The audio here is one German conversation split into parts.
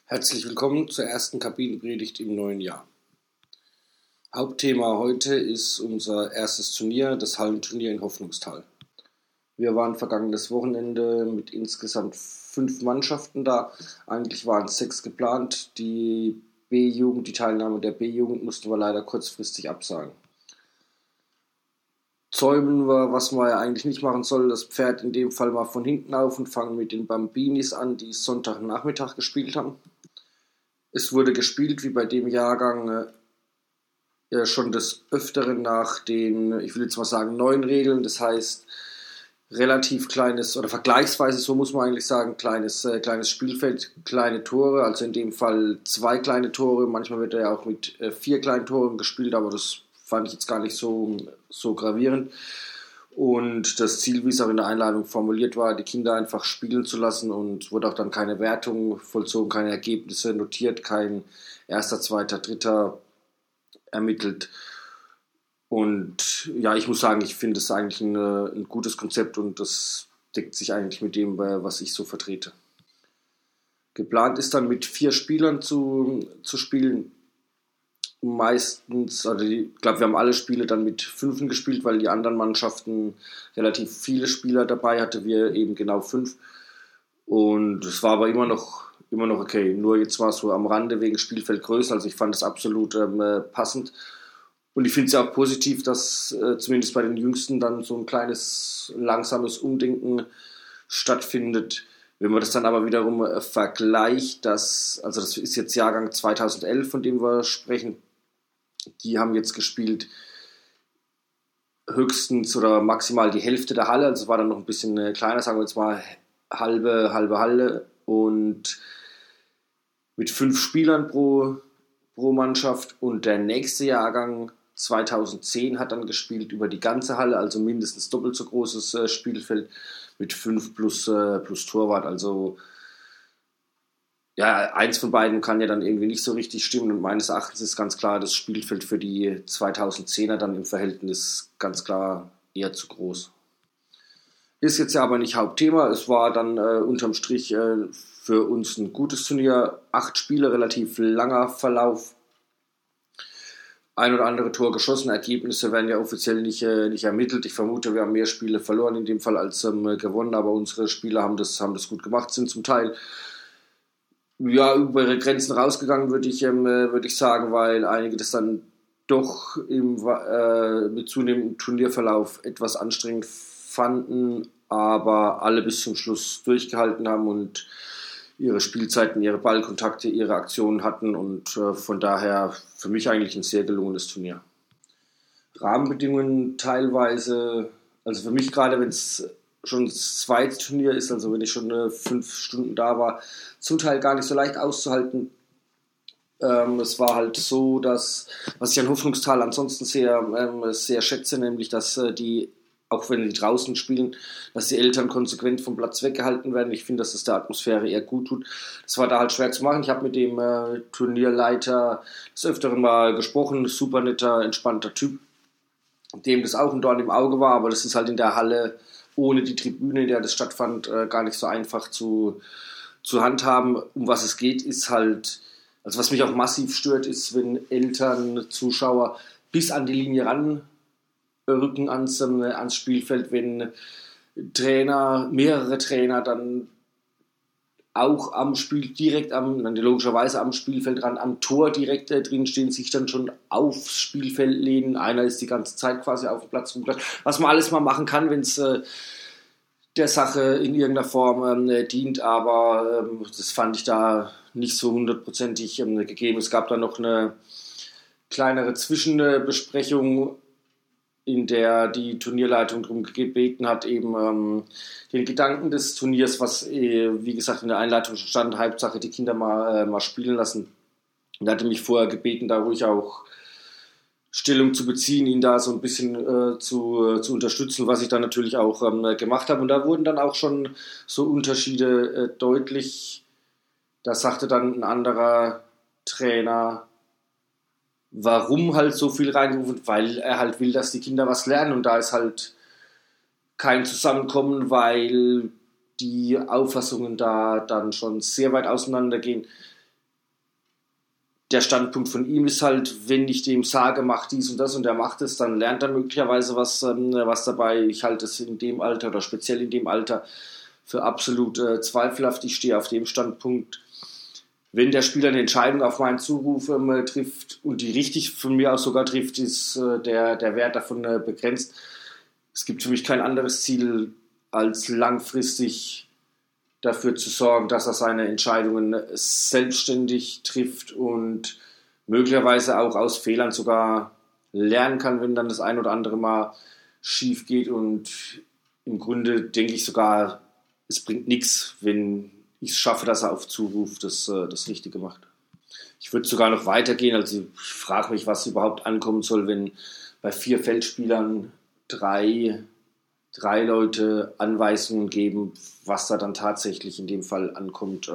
Herzlich willkommen zur ersten Kabinenpredigt im neuen Jahr. Hauptthema heute ist unser erstes Turnier, das Hallenturnier in Hoffnungstal. Wir waren vergangenes Wochenende mit insgesamt 5 Mannschaften da. Eigentlich waren es 6 geplant. Die Teilnahme der B-Jugend mussten wir leider kurzfristig absagen. Zäumen wir, was man ja eigentlich nicht machen soll, das Pferd in dem Fall mal von hinten auf und fangen mit den Bambinis an, die Sonntagnachmittag gespielt haben. Es wurde gespielt, wie bei dem Jahrgang, schon des Öfteren nach den, ich will jetzt mal sagen, neuen Regeln. Das heißt, relativ kleines, oder vergleichsweise, so muss man eigentlich sagen, kleines Spielfeld, kleine Tore. Also in dem Fall 2 kleine Tore. Manchmal wird er ja auch mit 4 kleinen Toren gespielt, aber das fand ich jetzt gar nicht so gravierend. Und das Ziel, wie es auch in der Einladung formuliert war, die Kinder einfach spielen zu lassen, und wurde auch dann keine Wertung vollzogen, keine Ergebnisse notiert, kein erster, zweiter, dritter ermittelt. Und ja, ich muss sagen, ich finde es eigentlich ein gutes Konzept, und das deckt sich eigentlich mit dem, was ich so vertrete. Geplant ist dann mit 4 Spielern zu spielen. Meistens, also ich glaube, wir haben alle Spiele dann mit 5 gespielt, weil die anderen Mannschaften relativ viele Spieler dabei hatten, wir eben genau 5. Und es war aber immer noch okay. Nur jetzt war es so am Rande wegen Spielfeldgröße, also ich fand es absolut passend. Und ich finde es ja auch positiv, dass zumindest bei den Jüngsten dann so ein kleines, langsames Umdenken stattfindet. Wenn man das dann aber wiederum vergleicht, also das ist jetzt Jahrgang 2011, von dem wir sprechen, die haben jetzt gespielt höchstens oder maximal die Hälfte der Halle, also es war dann noch ein bisschen kleiner, sagen wir jetzt mal halbe Halle, und mit 5 Spielern pro Mannschaft. Und der nächste Jahrgang 2010 hat dann gespielt über die ganze Halle, also mindestens doppelt so großes Spielfeld mit 5 plus Torwart. Also ja, eins von beiden kann ja dann irgendwie nicht so richtig stimmen, und meines Erachtens ist ganz klar das Spielfeld für die 2010er dann im Verhältnis ganz klar eher zu groß. Ist jetzt ja aber nicht Hauptthema. Es war dann unterm Strich für uns ein gutes Turnier. 8 Spiele, relativ langer Verlauf. Ein oder andere Tor geschossen. Ergebnisse werden ja offiziell nicht ermittelt. Ich vermute, wir haben mehr Spiele verloren in dem Fall als gewonnen, aber unsere Spieler haben das gut gemacht, sind zum Teil ja über ihre Grenzen rausgegangen, würde ich sagen, weil einige das dann doch mit zunehmendem Turnierverlauf etwas anstrengend fanden, aber alle bis zum Schluss durchgehalten haben und ihre Spielzeiten, ihre Ballkontakte, ihre Aktionen hatten, und von daher für mich eigentlich ein sehr gelungenes Turnier. Rahmenbedingungen teilweise, also für mich gerade, wenn es schon das zweite Turnier ist, also wenn ich schon 5 Stunden da war, zum Teil gar nicht so leicht auszuhalten. Es war halt so, dass, was ich an Hoffnungstal ansonsten sehr schätze, nämlich, dass die, auch wenn die draußen spielen, dass die Eltern konsequent vom Platz weggehalten werden. Ich finde, dass das der Atmosphäre eher gut tut. Das war da halt schwer zu machen. Ich habe mit dem Turnierleiter des Öfteren mal gesprochen, super netter, entspannter Typ, dem das auch ein Dorn im Auge war, aber das ist halt in der Halle ohne die Tribüne, in der das stattfand, gar nicht so einfach zu handhaben. Um was es geht, ist halt, also was mich auch massiv stört, ist, wenn Eltern, Zuschauer bis an die Linie ranrücken ans Spielfeld, wenn mehrere Trainer dann auch am Spiel direkt logischerweise am Spielfeld ran, am Tor direkt drin stehen, sich dann schon aufs Spielfeld lehnen. Einer ist die ganze Zeit quasi auf dem Platz. Was man alles mal machen kann, wenn es der Sache in irgendeiner Form dient, aber das fand ich da nicht so hundertprozentig gegeben. Es gab dann noch eine kleinere Zwischenbesprechung, in der die Turnierleitung darum gebeten hat, eben den Gedanken des Turniers, was wie gesagt in der Einleitung schon stand, Hauptsache die Kinder mal spielen lassen. Und er hatte mich vorher gebeten, da ruhig auch Stellung zu beziehen, ihn da so ein bisschen zu unterstützen, was ich dann natürlich auch gemacht habe. Und da wurden dann auch schon so Unterschiede deutlich. Da sagte dann ein anderer Trainer, warum halt so viel reinrufen, weil er halt will, dass die Kinder was lernen, und da ist halt kein Zusammenkommen, weil die Auffassungen da dann schon sehr weit auseinandergehen. der Standpunkt von ihm ist halt, wenn ich dem sage, mach dies und das und er macht es, dann lernt er möglicherweise was dabei. Ich halte es in dem Alter oder speziell in dem Alter für absolut zweifelhaft. Ich stehe auf dem Standpunkt, wenn der Spieler eine Entscheidung auf meinen Zuruf trifft und die richtig von mir aus sogar trifft, ist der Wert davon begrenzt. Es gibt für mich kein anderes Ziel, als langfristig dafür zu sorgen, dass er seine Entscheidungen selbstständig trifft und möglicherweise auch aus Fehlern sogar lernen kann, wenn dann das ein oder andere Mal schief geht. Und im Grunde denke ich sogar, es bringt nichts, wenn ich es schaffe, dass er auf Zuruf das Richtige macht. Ich würde sogar noch weitergehen. Also ich frage mich, was überhaupt ankommen soll, wenn bei 4 Feldspielern drei Leute Anweisungen geben, was da dann tatsächlich in dem Fall ankommt,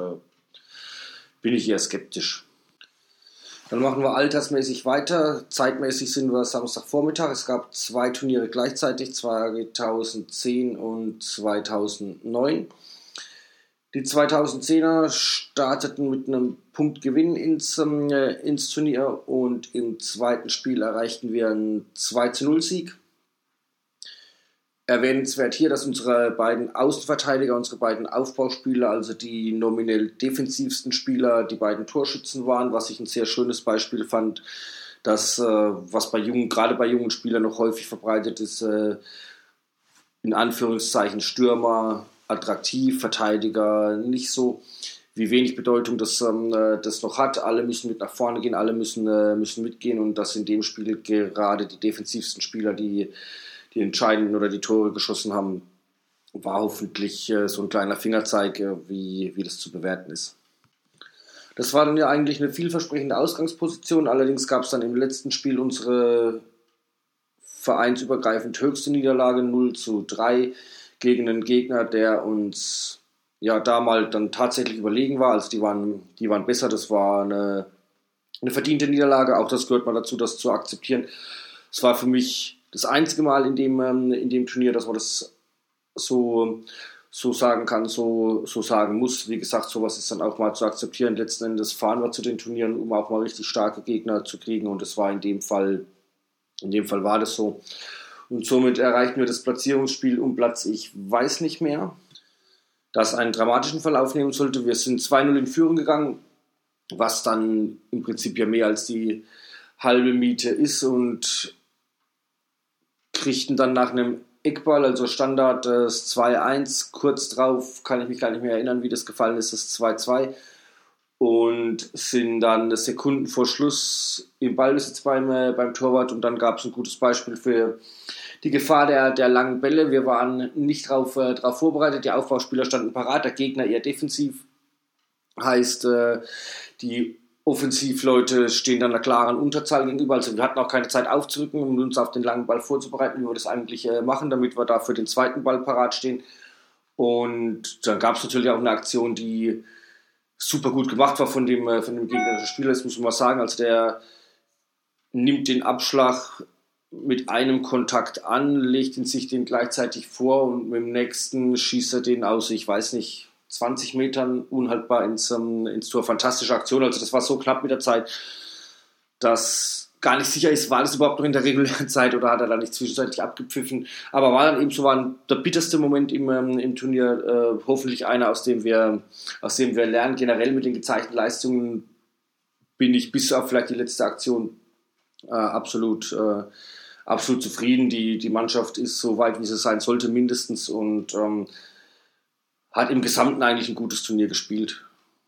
bin ich eher skeptisch. Dann machen wir altersmäßig weiter. Zeitmäßig sind wir Samstagvormittag. Es gab 2 Turniere gleichzeitig, 2010 und 2009. Die 2010er starteten mit einem Punktgewinn ins Turnier und im zweiten Spiel erreichten wir einen 2-0-Sieg. Erwähnenswert hier, dass unsere beiden Außenverteidiger, unsere beiden Aufbauspieler, also die nominell defensivsten Spieler, die beiden Torschützen waren, was ich ein sehr schönes Beispiel fand, dass was gerade bei jungen Spielern noch häufig verbreitet ist, in Anführungszeichen Stürmer, attraktiv, Verteidiger nicht so, wie wenig Bedeutung das noch hat. Alle müssen mit nach vorne gehen, alle müssen mitgehen und dass in dem Spiel gerade die defensivsten Spieler, die entscheidenden oder die Tore geschossen haben, war hoffentlich so ein kleiner Fingerzeig, wie das zu bewerten ist. Das war dann ja eigentlich eine vielversprechende Ausgangsposition, allerdings gab es dann im letzten Spiel unsere vereinsübergreifend höchste Niederlage 0-3 gegen einen Gegner, der uns ja damals dann tatsächlich überlegen war. Also die waren besser, das war eine verdiente Niederlage, auch das gehört mal dazu, das zu akzeptieren. Es war für mich das einzige Mal in dem Turnier, dass man das so sagen kann, so sagen muss. Wie gesagt, sowas ist dann auch mal zu akzeptieren. Letzten Endes fahren wir zu den Turnieren, um auch mal richtig starke Gegner zu kriegen und das war in dem Fall war das so. Und somit erreichten wir das Platzierungsspiel um Platz, ich weiß nicht mehr, das einen dramatischen Verlauf nehmen sollte. Wir sind 2-0 in Führung gegangen, was dann im Prinzip ja mehr als die halbe Miete ist und kriegten dann nach einem Eckball, also Standard, das 2-1. Kurz drauf kann ich mich gar nicht mehr erinnern, wie das gefallen ist, das 2-2. Und sind dann Sekunden vor Schluss im Ballbesitz beim Torwart. Und dann gab es ein gutes Beispiel für die Gefahr der langen Bälle. Wir waren nicht darauf vorbereitet. Die Aufbauspieler standen parat, der Gegner eher defensiv. Heißt, die Offensivleute stehen dann einer klaren Unterzahl gegenüber. Also wir hatten auch keine Zeit aufzurücken, um uns auf den langen Ball vorzubereiten, wie wir das eigentlich machen, damit wir da für den zweiten Ball parat stehen. Und dann gab es natürlich auch eine Aktion, die super gut gemacht war von dem gegnerischen Spieler, das muss man mal sagen. Also der nimmt den Abschlag mit einem Kontakt an, legt ihn sich den gleichzeitig vor und mit dem nächsten schießt er den aus, ich weiß nicht, 20 Metern unhaltbar ins Tor. Fantastische Aktion. Also das war so knapp mit der Zeit, dass gar nicht sicher ist, war das überhaupt noch in der regulären Zeit oder hat er da nicht zwischenzeitlich abgepfiffen. Aber war dann eben so der bitterste Moment im Turnier. Hoffentlich einer, aus dem wir lernen. Generell mit den gezeigten Leistungen bin ich bis auf vielleicht die letzte Aktion absolut zufrieden. Die Mannschaft ist so weit, wie sie sein sollte, mindestens, und hat im Gesamten eigentlich ein gutes Turnier gespielt.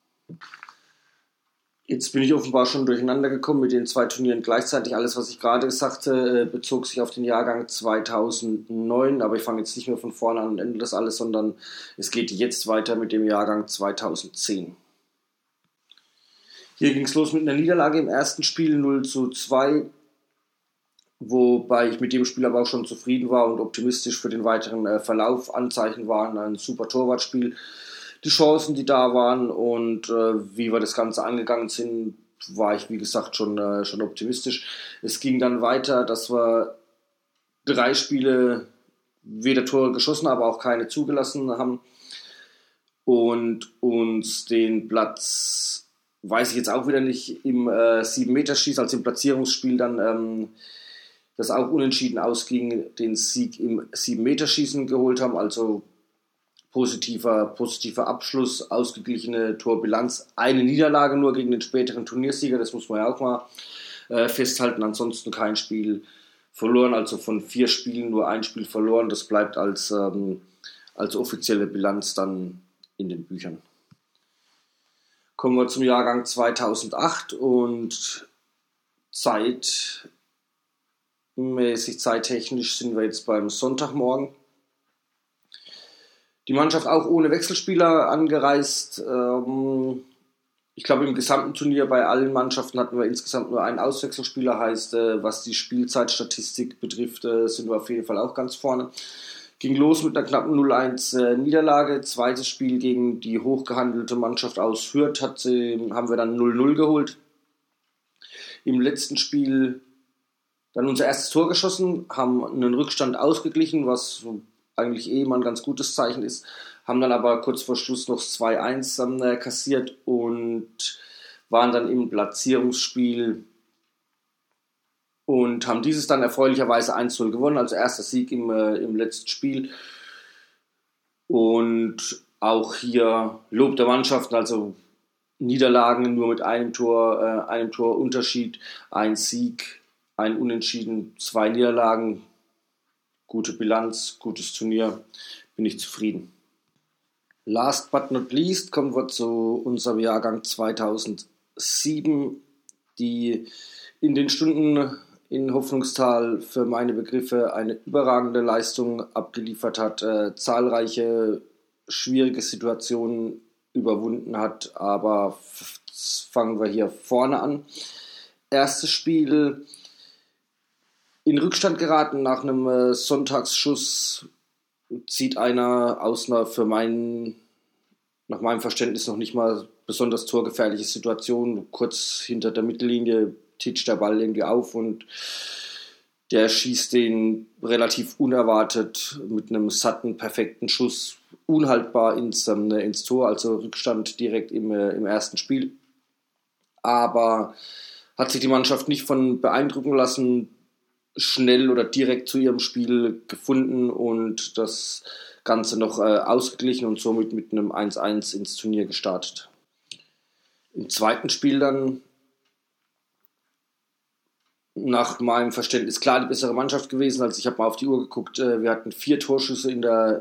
Jetzt bin ich offenbar schon durcheinander gekommen mit den 2 Turnieren gleichzeitig. Alles, was ich gerade sagte, bezog sich auf den Jahrgang 2009, aber ich fange jetzt nicht mehr von vorne an und ende das alles, sondern es geht jetzt weiter mit dem Jahrgang 2010. Hier ging es los mit einer Niederlage im ersten Spiel 0-2, wobei ich mit dem Spiel aber auch schon zufrieden war und optimistisch für den weiteren Verlauf. Anzeichen waren ein super Torwartspiel, die Chancen, die da waren und wie wir das Ganze angegangen sind, war ich, wie gesagt, schon optimistisch. Es ging dann weiter, dass wir 3 Spiele weder Tore geschossen, aber auch keine zugelassen haben und uns den Platz weiß ich jetzt auch wieder nicht, im 7-Meter-Schießen, also im Platzierungsspiel dann das auch unentschieden ausging, den Sieg im 7-Meter-Schießen geholt haben, also positiver Abschluss, ausgeglichene Torbilanz, eine Niederlage nur gegen den späteren Turniersieger, das muss man ja auch mal festhalten, ansonsten kein Spiel verloren, also von 4 Spielen nur ein Spiel verloren, das bleibt als offizielle Bilanz dann in den Büchern. Kommen wir zum Jahrgang 2008 und zeittechnisch sind wir jetzt beim Sonntagmorgen. Die Mannschaft auch ohne Wechselspieler angereist. Ich glaube, im gesamten Turnier bei allen Mannschaften hatten wir insgesamt nur einen Auswechselspieler. Heißt, was die Spielzeitstatistik betrifft, sind wir auf jeden Fall auch ganz vorne. Ging los mit einer knappen 0-1 Niederlage. Zweites Spiel gegen die hochgehandelte Mannschaft aus Fürth haben wir dann 0-0 geholt. Im letzten Spiel dann unser erstes Tor geschossen, haben einen Rückstand ausgeglichen, was eigentlich immer ein ganz gutes Zeichen ist, haben dann aber kurz vor Schluss noch 2-1 kassiert und waren dann im Platzierungsspiel und haben dieses dann erfreulicherweise 1-0 gewonnen, also erster Sieg im letzten Spiel. Und auch hier Lob der Mannschaften, also Niederlagen nur mit einem Tor Unterschied, ein Sieg, ein Unentschieden, 2 Niederlagen, gute Bilanz, gutes Turnier, bin ich zufrieden. Last but not least kommen wir zu unserem Jahrgang 2007, die in den Stunden in Hoffnungstal für meine Begriffe eine überragende Leistung abgeliefert hat, zahlreiche schwierige Situationen überwunden hat, aber fangen wir hier vorne an. Erstes Spiel in Rückstand geraten nach einem Sonntagsschuss, zieht einer aus einer nach meinem Verständnis noch nicht mal besonders torgefährliche Situation, kurz hinter der Mittellinie titscht der Ball irgendwie auf und der schießt den relativ unerwartet mit einem satten, perfekten Schuss unhaltbar ins Tor, also Rückstand direkt im ersten Spiel. Aber hat sich die Mannschaft nicht von beeindrucken lassen, schnell oder direkt zu ihrem Spiel gefunden und das Ganze noch ausgeglichen und somit mit einem 1-1 ins Turnier gestartet. Im zweiten Spiel dann nach meinem Verständnis klar die bessere Mannschaft gewesen. Also ich habe mal auf die Uhr geguckt, wir hatten 4 Torschüsse in der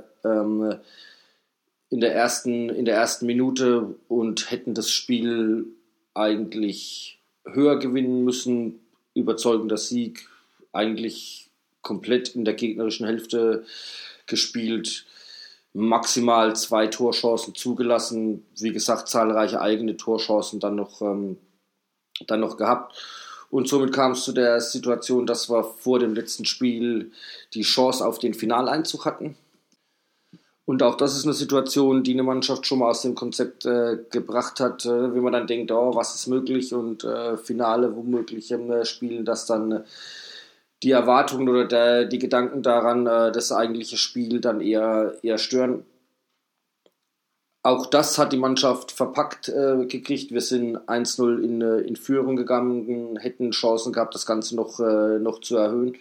ersten Minute und hätten das Spiel eigentlich höher gewinnen müssen. Überzeugender Sieg, eigentlich komplett in der gegnerischen Hälfte gespielt, maximal 2 Torchancen zugelassen, wie gesagt zahlreiche eigene Torchancen dann noch gehabt. Und somit kam es zu der Situation, dass wir vor dem letzten Spiel die Chance auf den Finaleinzug hatten. Und auch das ist eine Situation, die eine Mannschaft schon mal aus dem Konzept gebracht hat, wenn man dann denkt, oh, was ist möglich und Finale womöglich spielen, dass dann die Erwartungen oder die Gedanken daran das eigentliche Spiel dann eher stören. Auch das hat die Mannschaft verpackt gekriegt. Wir sind 1-0 in Führung gegangen, hätten Chancen gehabt, das Ganze noch zu erhöhen.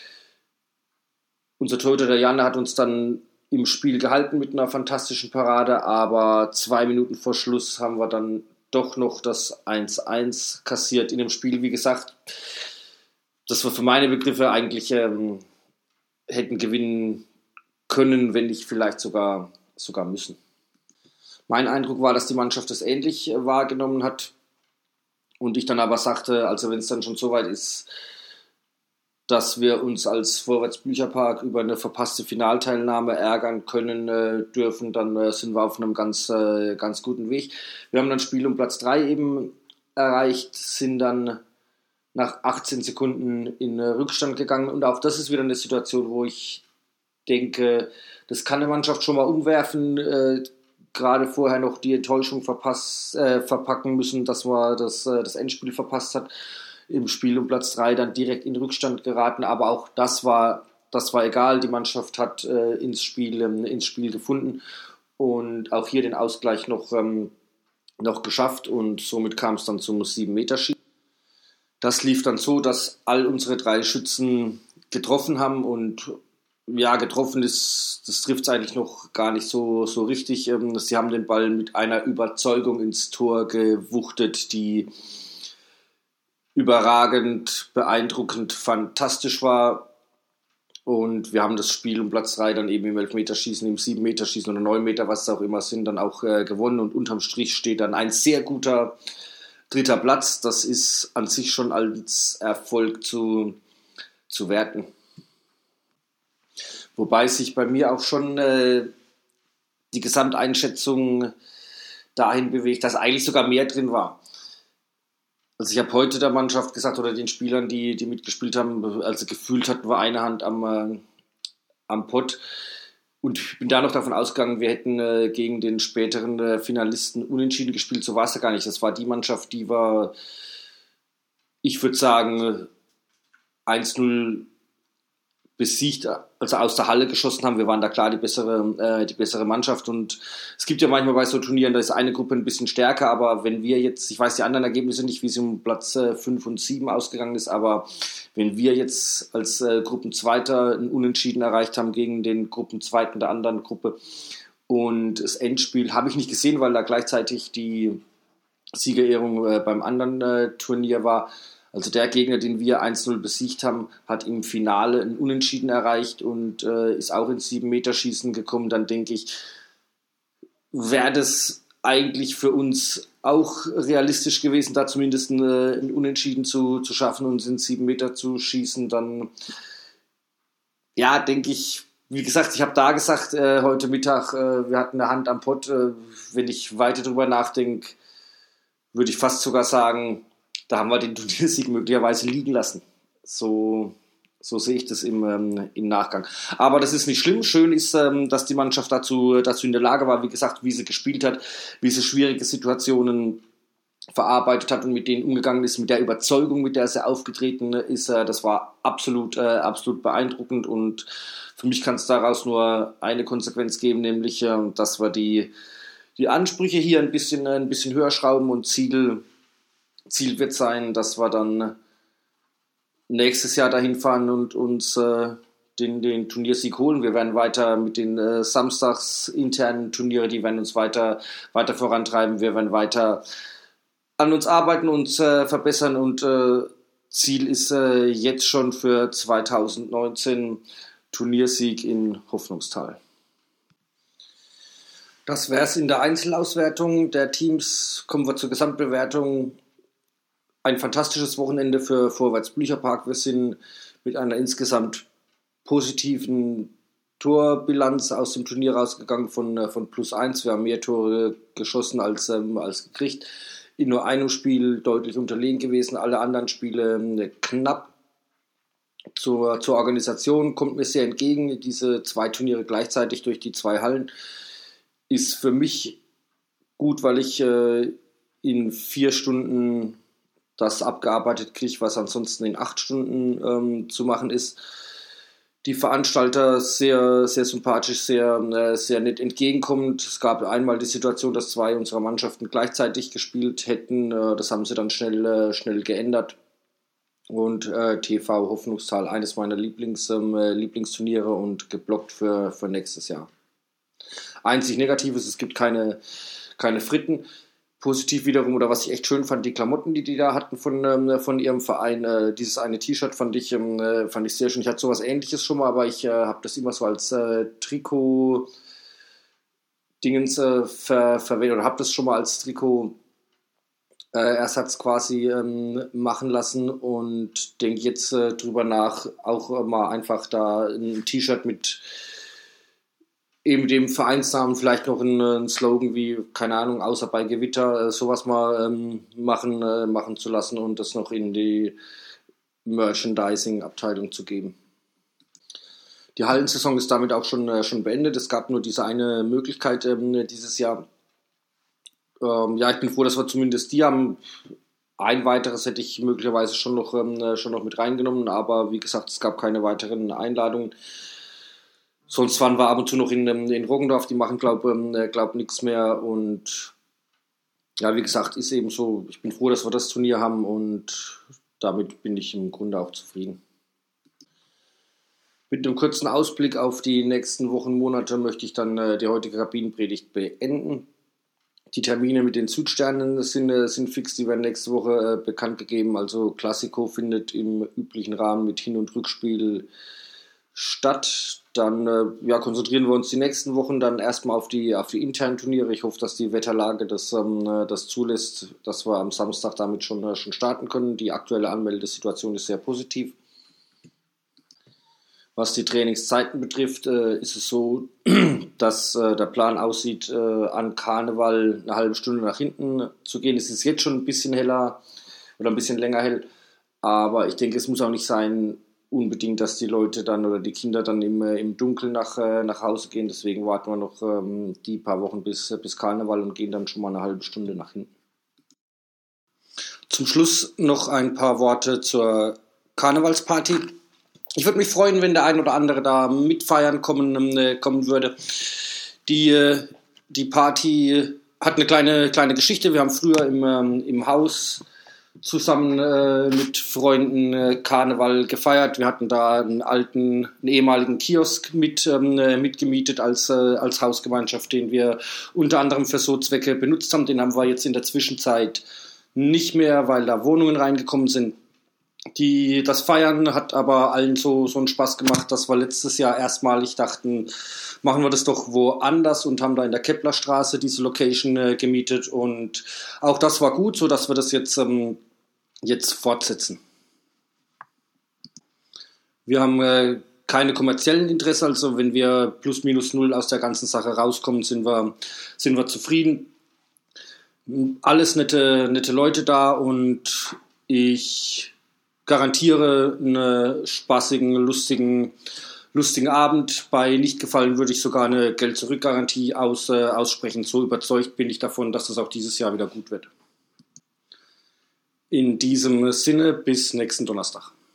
Unser Torhüter, der Janne, hat uns dann im Spiel gehalten mit einer fantastischen Parade, aber 2 Minuten vor Schluss haben wir dann doch noch das 1-1 kassiert in dem Spiel. Wie gesagt, das wir für meine Begriffe eigentlich hätten gewinnen können, wenn nicht vielleicht sogar müssen. Mein Eindruck war, dass die Mannschaft das ähnlich wahrgenommen hat und ich dann aber sagte, also wenn es dann schon so weit ist, dass wir uns als Vorwärts Bücherpark über eine verpasste Finalteilnahme ärgern können dürfen, dann sind wir auf einem ganz guten Weg. Wir haben dann Spiel um Platz 3 eben erreicht, sind dann nach 18 Sekunden in Rückstand gegangen und auch das ist wieder eine Situation, wo ich denke, das kann eine Mannschaft schon mal umwerfen, gerade vorher noch die Enttäuschung verpacken müssen, dass man das Endspiel verpasst hat. Im Spiel um Platz 3 dann direkt in Rückstand geraten, aber auch das war egal. Die Mannschaft hat ins Spiel gefunden und auch hier den Ausgleich noch noch geschafft und somit kam es dann zum 7-Meter-Schießen. Das lief dann so, dass all unsere 3 Schützen getroffen haben und ja, getroffen ist, das trifft es eigentlich noch gar nicht so richtig. Sie haben den Ball mit einer Überzeugung ins Tor gewuchtet, die überragend, beeindruckend, fantastisch war. Und wir haben das Spiel um Platz 3 dann eben im Elfmeterschießen, im 7-Meter-Schießen oder 9 Meter, was es auch immer sind, dann auch gewonnen. Und unterm Strich steht dann ein sehr guter 3. Platz. Das ist an sich schon als Erfolg zu werten. Wobei sich bei mir auch schon die Gesamteinschätzung dahin bewegt, dass eigentlich sogar mehr drin war. Also ich habe heute der Mannschaft gesagt oder den Spielern, die mitgespielt haben, also gefühlt hatten wir eine Hand am Pott. Und ich bin da noch davon ausgegangen, wir hätten gegen den späteren Finalisten unentschieden gespielt. So war es ja gar nicht. Das war die Mannschaft, die war, ich würde sagen, 1-0 besiegt, also aus der Halle geschossen haben. Wir waren da klar die bessere Mannschaft. Und es gibt ja manchmal bei so Turnieren, da ist eine Gruppe ein bisschen stärker, aber wenn wir jetzt, ich weiß die anderen Ergebnisse nicht, wie es um Platz 5 und 7 ausgegangen ist, aber wenn wir jetzt als Gruppenzweiter ein Unentschieden erreicht haben gegen den Gruppenzweiten der anderen Gruppe und das Endspiel habe ich nicht gesehen, weil da gleichzeitig die Siegerehrung beim anderen Turnier war. Also der Gegner, den wir 1-0 besiegt haben, hat im Finale ein Unentschieden erreicht und ist auch ins 7-Meter-Schießen gekommen. Dann denke ich, wäre das eigentlich für uns auch realistisch gewesen, da zumindest ein Unentschieden zu schaffen und ins 7 Meter zu schießen. Dann, ja, denke ich, wie gesagt, ich habe da gesagt, heute Mittag, wir hatten eine Hand am Pott. Wenn ich weiter drüber nachdenke, würde ich fast sogar sagen, da haben wir den Turniersieg möglicherweise liegen lassen. So sehe ich das im Nachgang. Aber das ist nicht schlimm. Schön ist, dass die Mannschaft dazu in der Lage war, wie gesagt, wie sie gespielt hat, wie sie schwierige Situationen verarbeitet hat und mit denen umgegangen ist, mit der Überzeugung, mit der sie aufgetreten ist. Das war absolut beeindruckend und für mich kann es daraus nur eine Konsequenz geben, nämlich, dass wir die Ansprüche hier ein bisschen höher schrauben und Ziel wird sein, dass wir dann nächstes Jahr dahin fahren und uns den Turniersieg holen. Wir werden weiter mit den samstags internen Turniere, die werden uns weiter vorantreiben. Wir werden weiter an uns arbeiten, uns verbessern und Ziel ist jetzt schon für 2019 Turniersieg in Hoffnungstal. Das wäre es in der Einzelauswertung der Teams. Kommen wir zur Gesamtbewertung. Ein fantastisches Wochenende für Vorwärts Blücherpark. Wir sind mit einer insgesamt positiven Torbilanz aus dem Turnier rausgegangen von +1. Wir haben mehr Tore geschossen als gekriegt. In nur einem Spiel deutlich unterlegen gewesen. Alle anderen Spiele knapp. Zur Organisation kommt mir sehr entgegen. Diese 2 Turniere gleichzeitig durch die 2 Hallen ist für mich gut, weil ich in 4 Stunden das abgearbeitet kriege, was ansonsten in 8 Stunden zu machen ist. Die Veranstalter sehr, sehr sympathisch, sehr nett entgegenkommend. Es gab einmal die Situation, dass 2 unserer Mannschaften gleichzeitig gespielt hätten. Das haben sie dann schnell geändert. Und TV Hoffnungstal, eines meiner Lieblingsturniere und geblockt für nächstes Jahr. Einzig Negatives, es gibt keine Fritten. Positiv wiederum, oder was ich echt schön fand, die Klamotten, die da hatten von ihrem Verein. Dieses eine T-Shirt fand ich sehr schön. Ich hatte sowas Ähnliches schon mal, aber ich habe das immer so als Trikot-Dingens verwendet oder habe das schon mal als Trikot-Ersatz quasi machen lassen und denke jetzt drüber nach, auch mal einfach da ein T-Shirt mit eben dem Vereinsnamen, vielleicht noch einen Slogan wie, keine Ahnung, außer bei Gewitter, sowas mal machen zu lassen und das noch in die Merchandising-Abteilung zu geben. Die Hallensaison ist damit auch schon beendet. Es gab nur diese eine Möglichkeit dieses Jahr. Ja, ich bin froh, dass wir zumindest die haben. Ein weiteres hätte ich möglicherweise schon noch mit reingenommen, aber wie gesagt, es gab keine weiteren Einladungen. Sonst waren wir ab und zu noch in Roggendorf, die machen, glaub nichts mehr und ja, wie gesagt, ist eben so, ich bin froh, dass wir das Turnier haben und damit bin ich im Grunde auch zufrieden. Mit einem kurzen Ausblick auf die nächsten Wochen, Monate möchte ich dann die heutige Kabinenpredigt beenden. Die Termine mit den Südsternen sind fix, die werden nächste Woche bekannt gegeben. Also Classico findet im üblichen Rahmen mit Hin- und Rückspiel statt. Dann ja, konzentrieren wir uns die nächsten Wochen dann erstmal auf die internen Turniere. Ich hoffe, dass die Wetterlage das zulässt, dass wir am Samstag damit schon starten können. Die aktuelle Anmeldesituation ist sehr positiv. Was die Trainingszeiten betrifft, ist es so, dass der Plan aussieht, an Karneval eine halbe Stunde nach hinten zu gehen. Es ist jetzt schon ein bisschen heller oder ein bisschen länger hell, aber ich denke, es muss auch nicht sein, unbedingt, dass die Leute dann oder die Kinder dann im Dunkeln nach Hause gehen. Deswegen warten wir noch die paar Wochen bis Karneval und gehen dann schon mal eine halbe Stunde nach hinten. Zum Schluss noch ein paar Worte zur Karnevalsparty. Ich würde mich freuen, wenn der ein oder andere da mitfeiern kommen würde. Die Party hat eine kleine Geschichte. Wir haben früher im Haus zusammen mit Freunden Karneval gefeiert. Wir hatten da einen ehemaligen Kiosk mitgemietet als Hausgemeinschaft, den wir unter anderem für so Zwecke benutzt haben. Den haben wir jetzt in der Zwischenzeit nicht mehr, weil da Wohnungen reingekommen sind. Das Feiern hat aber allen so einen Spaß gemacht, dass wir letztes Jahr erstmalig dachten, machen wir das doch woanders und haben da in der Keplerstraße diese Location gemietet und auch das war gut, so dass wir das jetzt fortsetzen. Wir haben keine kommerziellen Interesse, also wenn wir plus minus null aus der ganzen Sache rauskommen, sind wir zufrieden. Alles nette Leute da und ich garantiere einen spaßigen, lustigen Abend. Bei nicht gefallen würde ich sogar eine Geld-Zurück-Garantie aussprechen. So überzeugt bin ich davon, dass es auch dieses Jahr wieder gut wird. In diesem Sinne, bis nächsten Donnerstag.